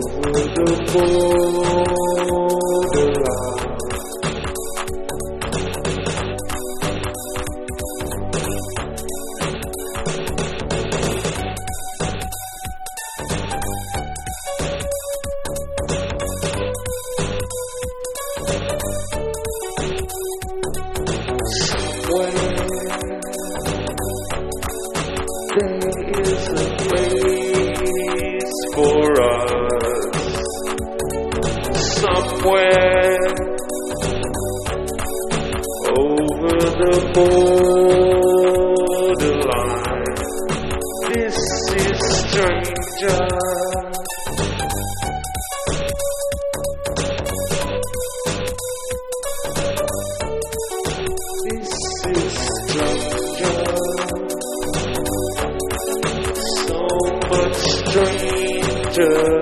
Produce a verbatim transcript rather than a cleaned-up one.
the borderline. There is a place for us somewhere over the borderline. This is stranger. This is stranger. So much stranger.